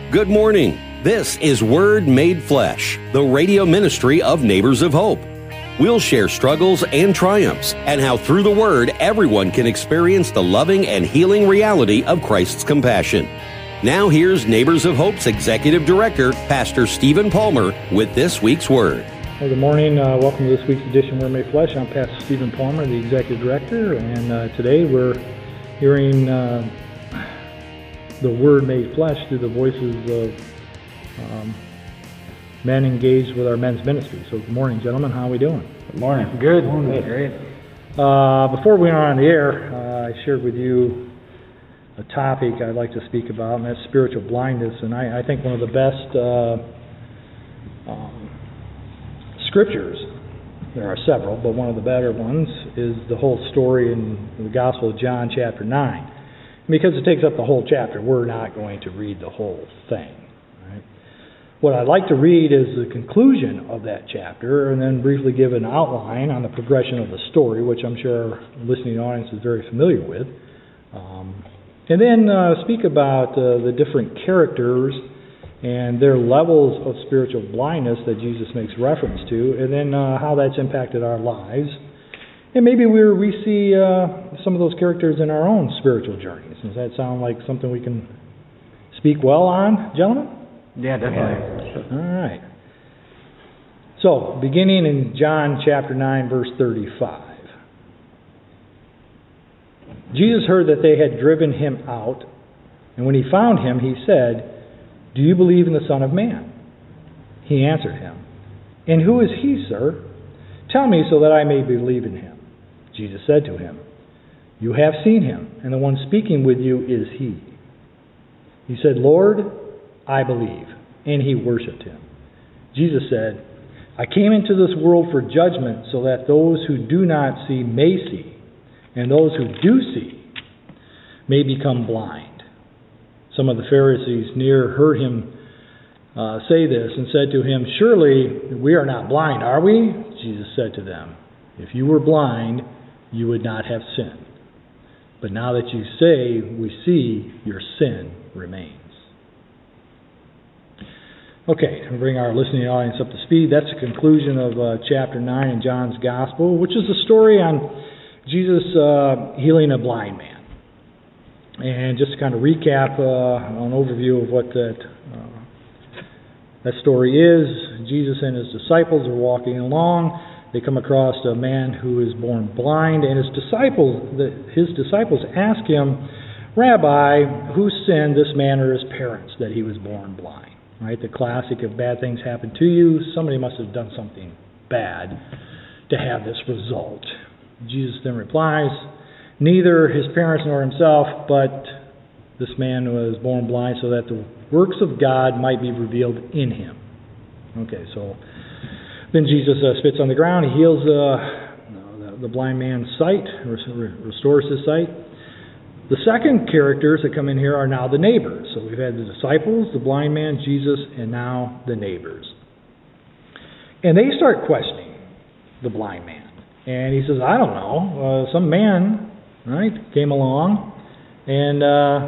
Good morning. This is Word Made Flesh, the radio ministry of Neighbors of Hope. We'll share struggles and triumphs and how through the Word everyone can experience the loving and healing reality of Christ's compassion. Now here's Neighbors of Hope's Executive Director, Pastor Stephen Palmer, with this week's Word. Well, good morning. Welcome to this week's edition of Word Made Flesh. I'm Pastor Stephen Palmer, the Executive Director, and today we're hearing the Word Made Flesh through the voices of men engaged with our men's ministry. So good morning, gentlemen. How are we doing? Good morning. Good. Great. Before we went on the air, I shared with you a topic I'd like to speak about, and that's spiritual blindness. And I think one of the best scriptures, there are several, but one of the better ones is the whole story in the Gospel of John chapter 9. Because it takes up the whole chapter, we're not going to read the whole thing. Right? What I'd like to read is the conclusion of that chapter, and then briefly give an outline on the progression of the story, which I'm sure our listening audience is very familiar with. And then speak about the different characters and their levels of spiritual blindness that Jesus makes reference to, and then how that's impacted our lives. And maybe we see some of those characters in our own spiritual journeys. Does that sound like something we can speak well on, gentlemen? Yeah, definitely. All right. So, beginning in John chapter 9, verse 35. Jesus heard that they had driven him out, and when he found him, he said, "Do you believe in the Son of Man?" He answered him, "And who is he, sir? Tell me so that I may believe in him." Jesus said to him, "You have seen him, and the one speaking with you is he." He said, "Lord, I believe," and he worshipped him. Jesus said, "I came into this world for judgment, so that those who do not see may see, and those who do see may become blind." Some of the Pharisees near heard him say this and said to him, "Surely we are not blind, are we?" Jesus said to them, "If you were blind, you would not have sinned. But now that you say, 'We see,' your sin remains." Okay, to bring our listening audience up to speed, that's the conclusion of chapter 9 in John's Gospel, which is a story on Jesus healing a blind man. And just to kind of recap an overview of what that story is, Jesus and his disciples are walking along. They come across a man who is born blind, and his disciples ask him, "Rabbi, who sinned, this man or his parents, that he was born blind?" Right? The classic, if bad things happen to you, somebody must have done something bad to have this result. Jesus then replies, "Neither his parents nor himself, but this man was born blind so that the works of God might be revealed in him." Okay, so then Jesus spits on the ground. He heals the blind man's sight, restores his sight. The second characters that come in here are now the neighbors. So we've had the disciples, the blind man, Jesus, and now the neighbors. And they start questioning the blind man. And he says, "I don't know. Some man, right, came along and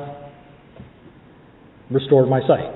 restored my sight."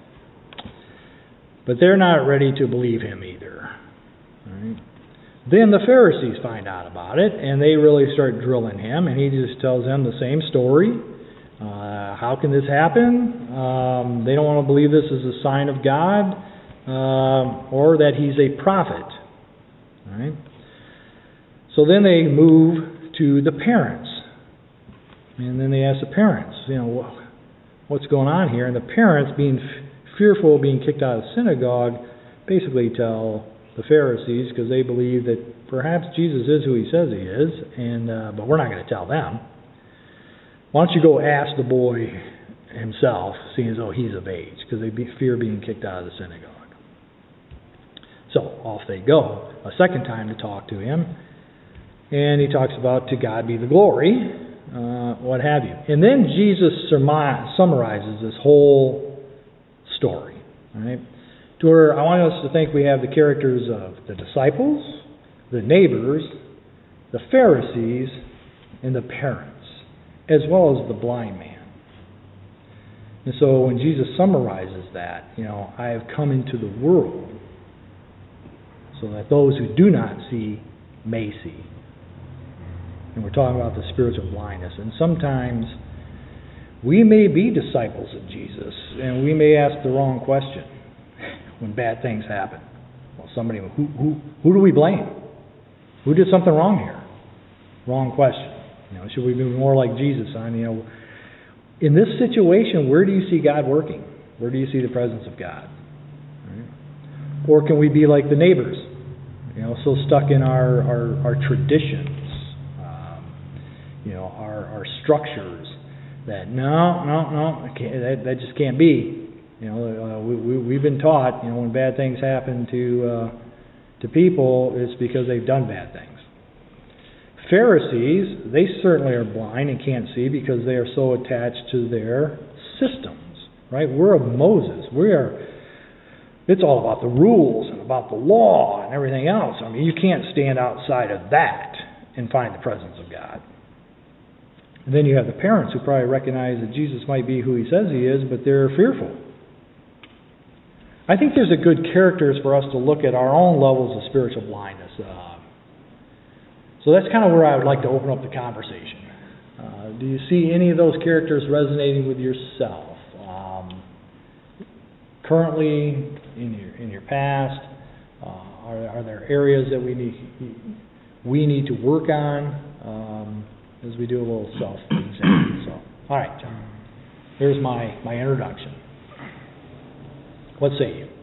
But they're not ready to believe him either. Right? Then the Pharisees find out about it, and they really start drilling him, and he just tells them the same story. How can this happen? They don't want to believe this is a sign of God, or that he's a prophet. Right? So then they move to the parents. And then they ask the parents, what's going on here? And the parents, being fearful of being kicked out of the synagogue, basically tell the Pharisees, because they believe that perhaps Jesus is who he says he is, but we're not going to tell them. Why don't you go ask the boy himself, seeing as though he's of age, because they fear being kicked out of the synagogue. So off they go a second time to talk to him. And he talks about "to God be the glory," what have you. And then Jesus summarizes this whole story. Right? To where I want us to think we have the characters of the disciples, the neighbors, the Pharisees, and the parents, as well as the blind man. And so when Jesus summarizes that, I have come into the world so that those who do not see may see. And we're talking about the spiritual blindness. And sometimes we may be disciples of Jesus, and we may ask the wrong question when bad things happen. Well, who do we blame? Who did something wrong here? Wrong question. Should we be more like Jesus? In this situation, where do you see God working? Where do you see the presence of God? Right? Or can we be like the neighbors? So stuck in our traditions, our structures, that no, that just can't be. We've been taught, when bad things happen to people, it's because they've done bad things. Pharisees, they certainly are blind and can't see because they are so attached to their systems, right? We're of Moses. It's all about the rules and about the law and everything else. You can't stand outside of that and find the presence of God. And then you have the parents who probably recognize that Jesus might be who he says he is, but they're fearful. I think there's a good characters for us to look at our own levels of spiritual blindness. So that's kind of where I would like to open up the conversation. Do you see any of those characters resonating with yourself? Currently, in your past, are there areas that we need to work on as we do a little self-exam? So, all right, John. Here's my introduction. What say you?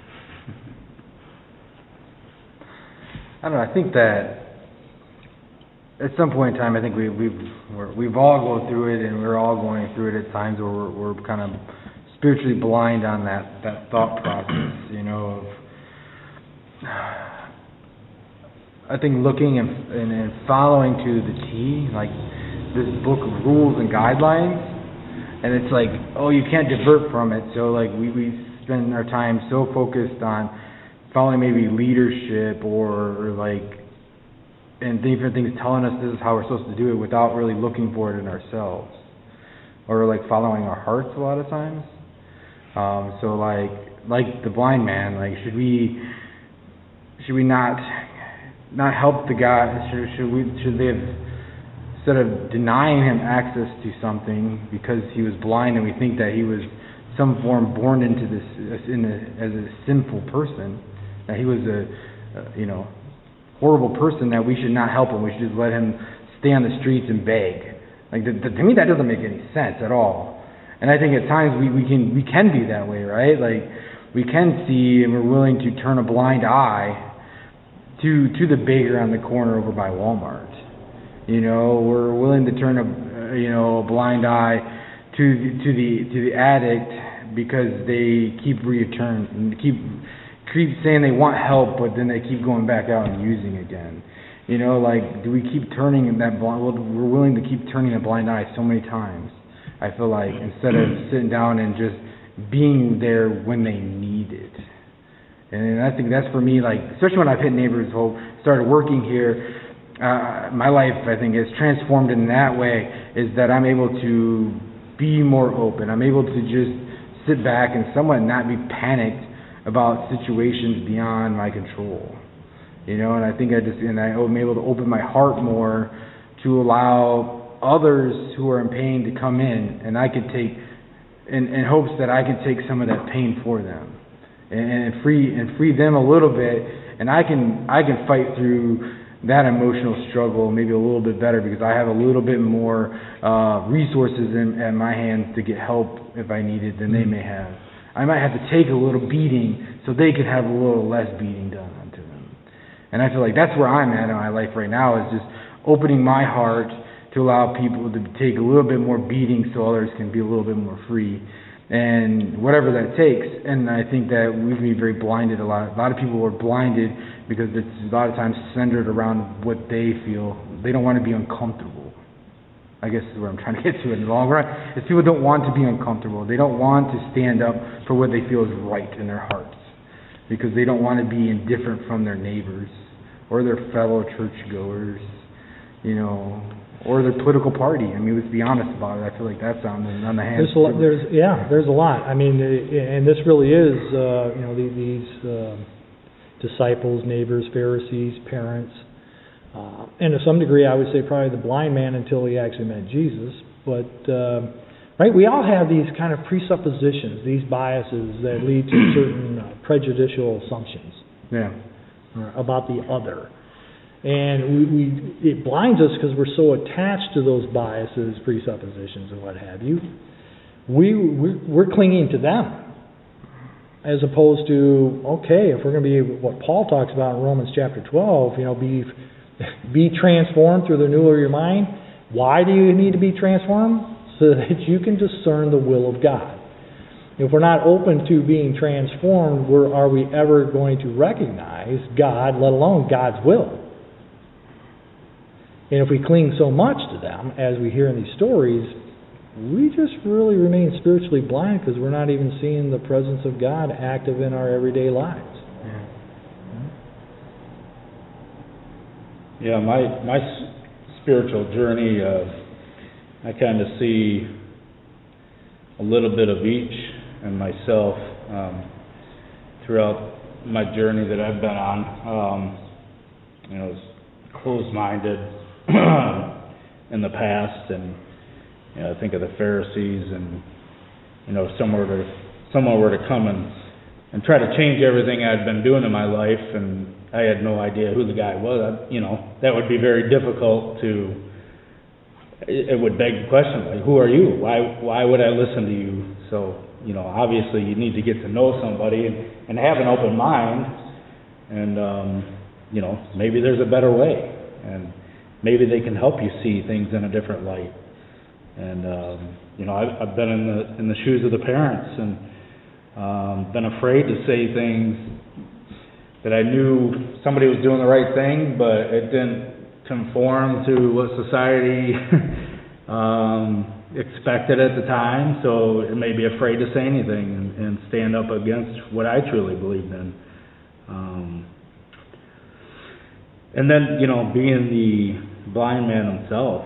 I don't know. I think that at some point in time, I think we've all gone through it, and we're all going through it at times where we're kind of spiritually blind on that thought process, of I think looking and following to the T, like this book of rules and guidelines, and it's like, oh, you can't divert from it. So like we spend our time so focused on following maybe leadership or like and different things telling us this is how we're supposed to do it without really looking for it in ourselves, or like following our hearts a lot of times. So like the blind man, like should we not help the guy? Should they have, instead of denying him access to something because he was blind and we think that he was some form born into this as a sinful person, that he was a horrible person, that we should not help him, we should just let him stay on the streets and beg. Like to me that doesn't make any sense at all. And I think at times we can be that way, right? Like we can see and we're willing to turn a blind eye to the beggar on the corner over by Walmart. We're willing to turn a blind eye to the addict because they keep returning and keep saying they want help, but then they keep going back out and using again. Like do we keep turning that blind? Well, we're willing to keep turning a blind eye so many times. I feel like instead of sitting down and just being there when they need it. And I think that's for me, like, especially when I've hit Neighbors Hope, started working here, my life, I think, is transformed in that way, is that I'm able to be more open. I'm able to just sit back and somewhat not be panicked about situations beyond my control. And I think I'm able to open my heart more to allow others who are in pain to come in, and I could take, in hopes that I can take some of that pain for them. And free them a little bit, and I can fight through that emotional struggle maybe a little bit better because I have a little bit more resources at my hands to get help if I need it than they may have. I might have to take a little beating so they could have a little less beating done onto them. And I feel like that's where I'm at in my life right now, is just opening my heart to allow people to take a little bit more beating so others can be a little bit more free. And whatever that takes. And I think that we can be very blinded a lot. A lot of people are blinded because it's a lot of times centered around what they feel. They don't want to be uncomfortable. I guess is where I'm trying to get to in the long run. Is people don't want to be uncomfortable. They don't want to stand up for what they feel is right in their hearts, because they don't want to be indifferent from their neighbors or their fellow churchgoers. or their political party. I mean, let's be honest about it. I feel like that's on the hands. There's a lot. I mean, and this really is, these disciples, neighbors, Pharisees, parents, and to some degree, I would say probably the blind man until he actually met Jesus. But right, we all have these kind of presuppositions, these biases that lead to certain prejudicial assumptions. Yeah. About the other. And it blinds us because we're so attached to those biases, presuppositions, and what have you. We're clinging to them. As opposed to, okay, if we're going to be what Paul talks about in Romans chapter 12, be transformed through the renewal of your mind. Why do you need to be transformed? So that you can discern the will of God. If we're not open to being transformed, are we ever going to recognize God, let alone God's will? And if we cling so much to them, as we hear in these stories, we just really remain spiritually blind because we're not even seeing the presence of God active in our everyday lives. Yeah, my spiritual journey, I kind of see a little bit of each in myself throughout my journey that I've been on. I was closed-minded in the past, and I think of the Pharisees, and someone were to come and try to change everything I'd been doing in my life, and I had no idea who the guy was. That would be very difficult to. It would beg the question, like, who are you? Why would I listen to you? So, obviously you need to get to know somebody and have an open mind, and maybe there's a better way, and maybe they can help you see things in a different light. And I've been in the shoes of the parents, and been afraid to say things that I knew somebody was doing the right thing, but it didn't conform to what society expected at the time, so it made me afraid to say anything and stand up against what I truly believed in. And then, being the blind man himself,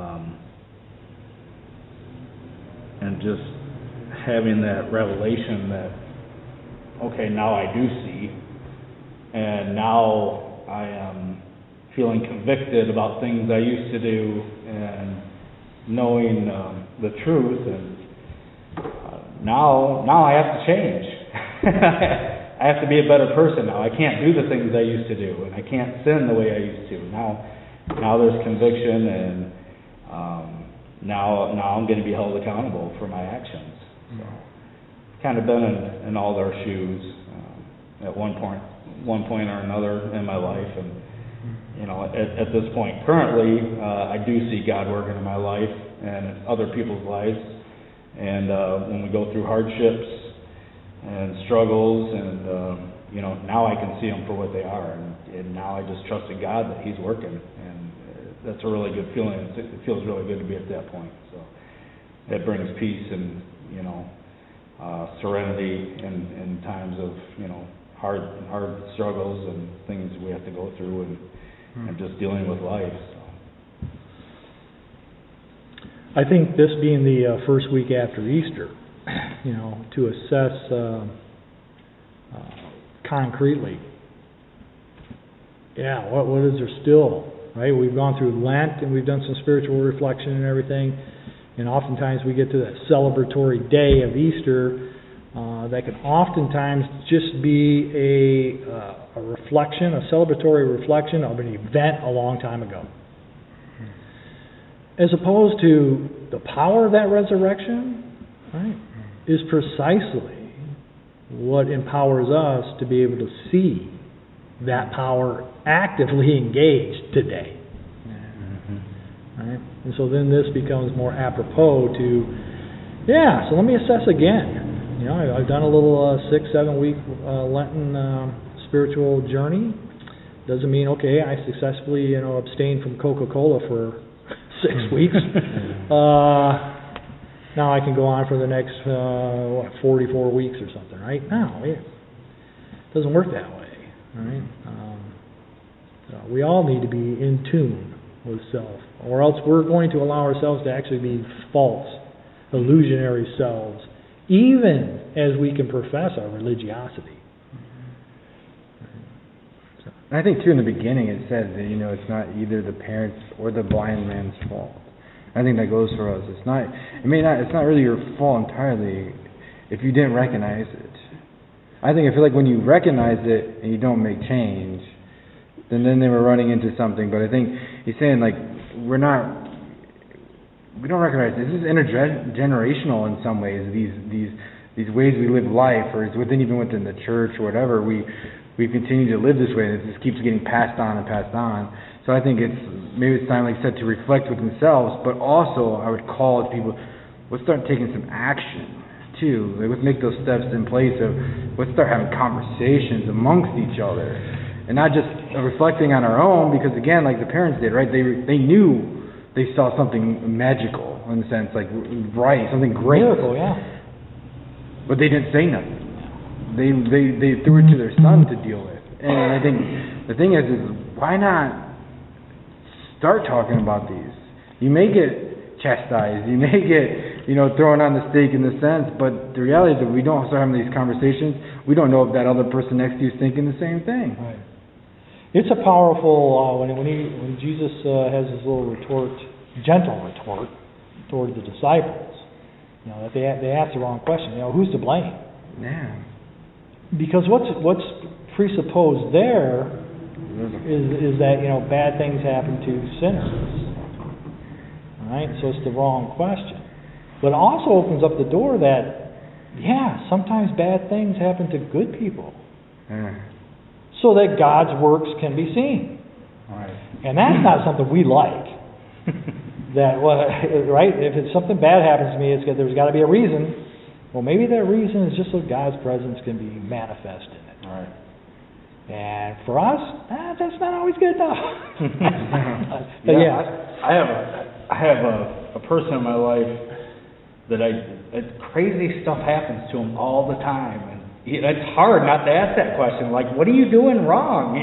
and just having that revelation that, okay, now I do see, and now I am feeling convicted about things I used to do, and knowing the truth, and now I have to change. I have to be a better person now. I can't do the things I used to do, and I can't sin the way I used to. Now there's conviction, and now I'm going to be held accountable for my actions. So, kind of been in all their shoes at one point or another in my life, and at this point, currently, I do see God working in my life and other people's lives. And when we go through hardships and struggles, and now I can see them for what they are. And now I just trust in God that He's working, and that's a really good feeling. It feels really good to be at that point. So that brings peace and serenity in times of hard struggles and things we have to go through, and just dealing with life. So. I think this being the first week after Easter, to assess concretely, what is there still, right? We've gone through Lent, and we've done some spiritual reflection and everything, and oftentimes we get to that celebratory day of Easter that can oftentimes just be a reflection, a celebratory reflection of an event a long time ago. As opposed to the power of that resurrection, right, is precisely what empowers us to be able to see that power actively engaged today. Right? And so then this becomes more apropos to, so let me assess again. I've done a little 6-7 week Lenten spiritual journey. Doesn't mean, okay, I successfully abstained from Coca-Cola for 6 weeks. Now I can go on for the next 44 weeks or something, right? No, it doesn't work that way, right? So we all need to be in tune with self, or else we're going to allow ourselves to actually be false, illusionary selves, even as we can profess our religiosity. And I think too in the beginning it says that it's not either the parents or the blind man's fault. I think that goes for us. It's not really your fault entirely if you didn't recognize it. I feel like when you recognize it and you don't make change, then they were running into something. But I think he's saying like we don't recognize this is intergenerational in some ways. These ways we live life, or it's even within the church or whatever, we continue to live this way, and it just keeps getting passed on and passed on. So I think maybe it's time, like I said, to reflect with themselves, but also I would call people, let's start taking some action too. Like, let's make those steps in place let's start having conversations amongst each other, and not just reflecting on our own, because again, like the parents did, right? They knew they saw something magical in the sense, like right, something great. Miracle, yeah. But they didn't say nothing. They threw it to their son to deal with. And I think the thing is why not start talking about these? You may get chastised, you may get thrown on the stake in the sense, but the reality is that we don't start having these conversations, we don't know if that other person next to you is thinking the same thing. Right. It's a powerful when Jesus has his little gentle retort toward the disciples. That they ask the wrong question. Who's to blame? Yeah. Because what's presupposed there is that bad things happen to sinners. All right, so it's the wrong question. But it also opens up the door that sometimes bad things happen to good people, so that God's works can be seen. All right. And that's not something we like. Right? If it's something bad happens to me, there's got to be a reason. Well, maybe that reason is just so God's presence can be manifest in it. All right. And for us, that's not always good enough. I have a person in my life that crazy stuff happens to him all the time, and it's hard not to ask that question. Like, what are you doing wrong?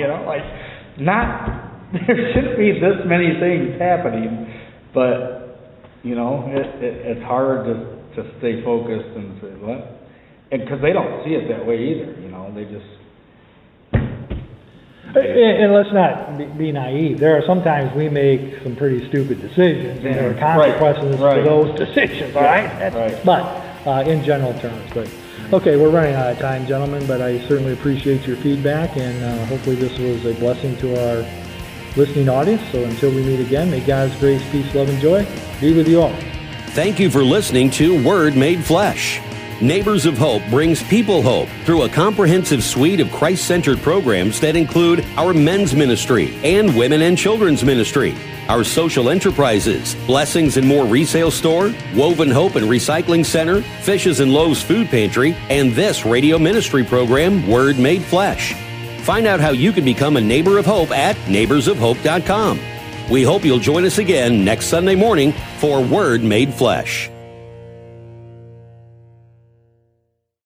There shouldn't be this many things happening. But, it's hard to stay focused and say, what? And because they don't see it that way either, they just... And let's not be naive. There are sometimes we make some pretty stupid decisions, and there are consequences for those decisions, all right? But in general terms. But okay, we're running out of time, gentlemen, but I certainly appreciate your feedback, and hopefully this was a blessing to our listening audience. So until we meet again, may God's grace, peace, love, and joy be with you all. Thank you for listening to Word Made Flesh. Neighbors of Hope brings people hope through a comprehensive suite of Christ-centered programs that include our men's ministry and women and children's ministry, our social enterprises, Blessings and More resale store, Woven Hope and Recycling Center, Fishes and Loaves Food Pantry, and this radio ministry program, Word Made Flesh. Find out how you can become a neighbor of hope at neighborsofhope.com. We hope you'll join us again next Sunday morning for Word Made Flesh.